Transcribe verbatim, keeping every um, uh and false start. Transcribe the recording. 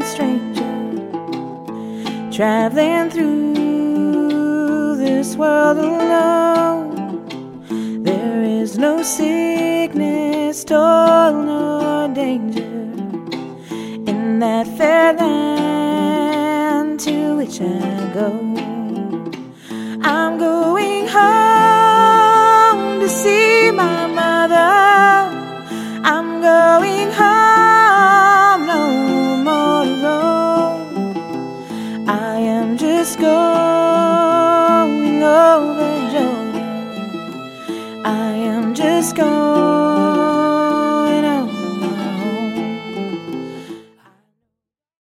stranger, traveling through this world alone. There is no sickness, toil, nor danger in that fair land to which I go. I'm going